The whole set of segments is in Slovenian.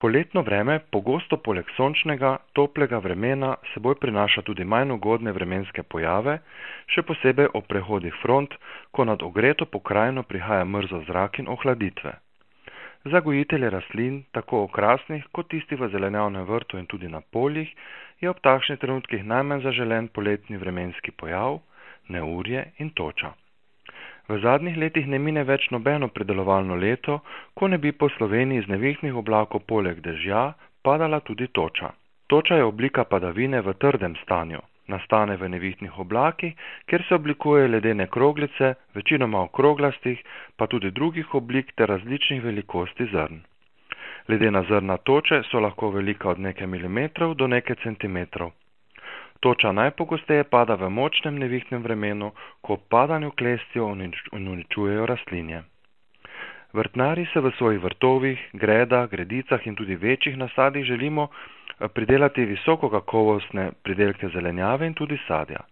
Poletno vreme pogosto poleg sončnega, toplega vremena seboj prinaša tudi manj ugodne vremenske pojave, še posebej ob prehodih front, ko nad ogreto pokrajino prihaja mrzel zrak in ohladitve. Za gojitelje rastlin, tako okrasnih kot tisti v zelenjavnem vrtu in tudi na poljih, je ob takšnih trenutkih najmanj zaželen poletni vremenski pojav, neurje in toča. V zadnjih letih ne mine več nobeno pridelovalno leto, ko ne bi po Sloveniji iz nevihtnih oblakov poleg dežja padala tudi toča. Toča je oblika padavine v trdem stanju. Nastane v nevihtnih oblakih, kjer se oblikujejo ledene kroglice, večinoma okroglastih, pa tudi drugih oblik ter različnih velikosti zrn. Ledena zrna toče so lahko velika od nekaj milimetrov do nekaj centimetrov. Toča najpogosteje pada v močnem nevihtnem vremenu, ko ob padanju klestijo in uničujejo rastlinje. Vrtnarji se v svojih vrtovih, gredah, gredicah in tudi večjih nasadih želimo pridelati visoko kakovostne pridelke zelenjave in tudi sadja.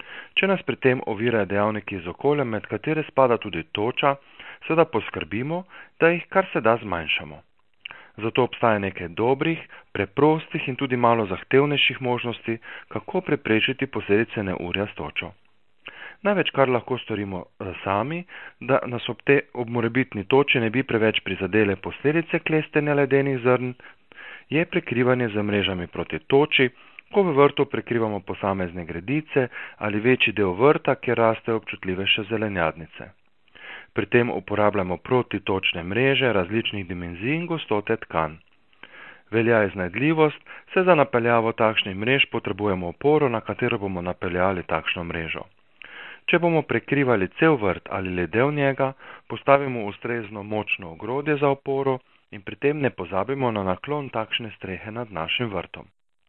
Če nas pri tem ovirajo dejavniki iz okolja, med katere spada tudi toča, seveda poskrbimo, da jih kar se da zmanjšamo. Zato obstaja nekaj dobrih, preprostih in tudi malo zahtevnejših možnosti, kako preprečiti posledice neurja s točo. Največ, kar lahko storimo sami, da nas ob morebitni toči ne bi preveč prizadele posledice klestenja ledenih zrn, je prekrivanje z mrežami proti toči, ko v vrtu prekrivamo posamezne gredice ali večji del vrta, kjer rastejo občutljivejše zelenjadnice. Pri tem uporabljamo protitočne mreže različnih dimenzij in gostote tkan. Velja iznajdljivost, saj za napeljavo takšnih mrež potrebujemo oporo, na katero bomo napeljali takšno mrežo. Če bomo prekrivali cel vrt ali le del njega, postavimo ustrezno močno ogrodje za oporo in pri tem ne pozabimo na naklon takšne strehe nad našim vrtom.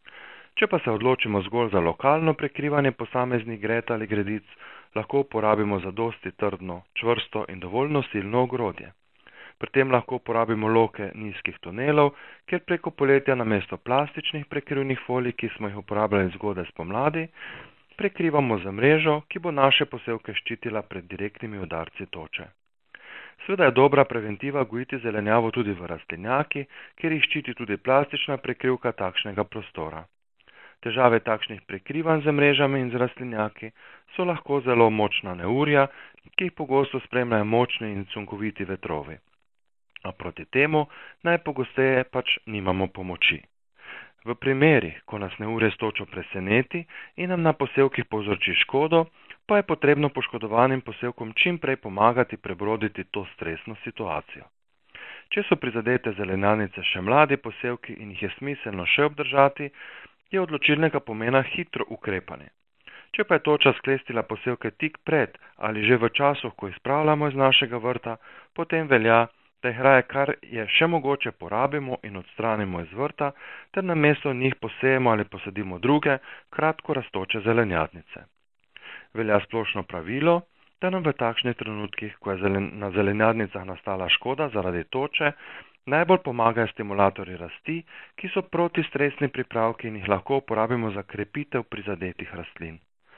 Če pa se odločimo zgolj za lokalno prekrivanje posameznih gred ali gredic, lahko uporabimo zadosti trdno, čvrsto in dovolj nosilno ogrodje. Pri tem lahko uporabimo loke nizkih tunelov, kjer preko poletja namesto plastičnih prekrivnih folij, ki smo jih uporabljali zgodaj spomladi, prekrivamo z mrežo, ki bo naše posevke ščitila pred direktnimi udarci toče. Seveda je dobra preventiva gojiti zelenjavo tudi v rastlinjaki, kjer jih ščiti tudi plastična prekrivka takšnega prostora. Težave takšnih prekrivanj z mrežami in z rastlinjaki so lahko zelo močna neurja, ki jih pogosto spremljajo močni in sunkoviti vetrovi. A proti temu najpogosteje pač nimamo pomoči. V primerih, ko nas neurje s točo preseneti in nam na posevkih povzroči škodo, pa je potrebno poškodovanim posevkom čim prej pomagati prebroditi to stresno situacijo. Če so prizadete zelenjadnice še mladi posevki in jih je smiselno še obdržati, je odločilnega pomena hitro ukrepanje. Če pa je toča sklestila posevke tik pred ali že v času, ko jih spravljamo iz našega vrta, potem velja, da jih raje kar je še mogoče porabimo in odstranimo iz vrta, ter namesto njih posejemo ali posadimo druge, kratko rastoče zelenjadnice. Velja splošno pravilo, da nam v takšnih trenutkih, ko je na zelenjadnicah nastala škoda zaradi toče, najbolj pomagajo stimulatorji rasti, ki so protistresni pripravki in jih lahko uporabimo za krepitev prizadetih rastlin.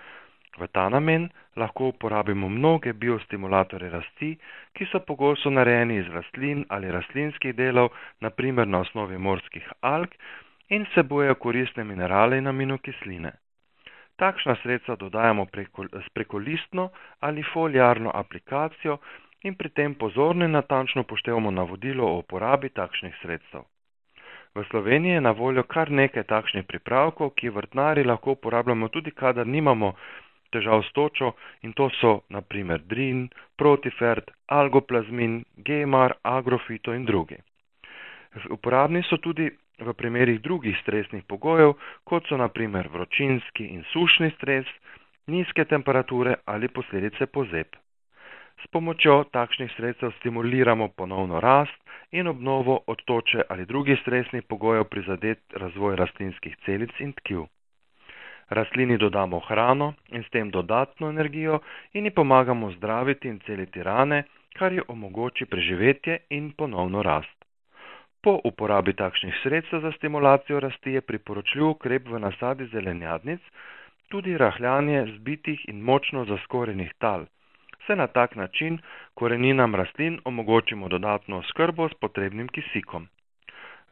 V ta namen lahko uporabimo mnoge biostimulatorje rasti, ki so pogosto narejeni iz rastlin ali rastlinskih delov, naprimer na osnovi morskih alg, in vsebujejo koristne minerale in aminokisline. Takšna sredstva dodajamo s prekolistno ali foliarno aplikacijo in pri tem pozorno in natančno upoštevamo navodilo o uporabi takšnih sredstev. V Sloveniji je na voljo kar nekaj takšnih pripravkov, ki vrtnari lahko uporabljamo tudi, kadar nimamo težav s točo, in to so naprimer Drin, Protifert, Algoplazmin, Gemar, Agrofito in drugi. Uporabni so tudi v primerih drugih stresnih pogojev, kot so naprimer vročinski in sušni stres, nizke temperature ali posledice pozeb. S pomočjo takšnih sredstev stimuliramo ponovno rast in obnovo od toče ali drugih stresnih pogojev prizadet razvoj rastlinskih celic in tkiv. Rastlini dodamo hrano in s tem dodatno energijo in ji pomagamo zdraviti in celiti rane, kar ji omogoči preživetje in ponovno rast. Po uporabi takšnih sredstev za stimulacijo rasti je priporočljiv ukrep v nasadi zelenjadnic tudi rahljanje zbitih in močno zaskorenih tal. Se na tak način koreninam rastlin omogočimo dodatno oskrbo s potrebnim kisikom.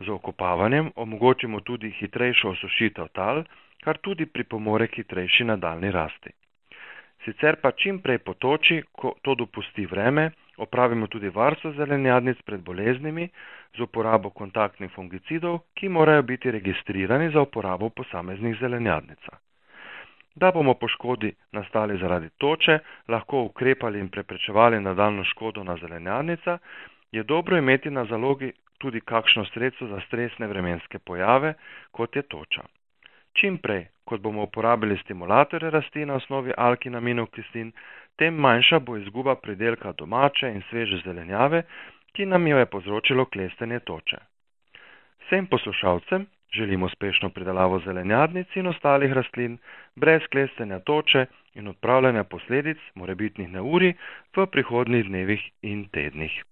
Z okopavanjem omogočimo tudi hitrejšo osušitev tal, kar tudi pripomore k hitrejši nadaljni rasti. Sicer pa čim prej po toči, ko to dopusti vreme, opravimo tudi varstvo zelenjadnic pred boleznimi z uporabo kontaktnih fungicidov, ki morajo biti registrirani za uporabo v posameznih zelenjadnicah. Da bomo po škodi nastali zaradi toče lahko ukrepali in preprečevali nadaljnjo škodo na zelenjadnicah, je dobro imeti na zalogi tudi kakšno sredstvo za stresne vremenske pojave, kot je toča. Čim prej, kot bomo uporabili stimulatorje rasti na osnovi alg in aminokislin, tem manjša bo izguba pridelka domače in sveže zelenjave, ki nam jo je povzročilo klestenje toče. Vsem poslušalcem želim uspešno pridelavo zelenjadnic in ostalih rastlin brez klestenja toče in odpravljanja posledic morebitnih neurij v prihodnjih dnevih in tednih.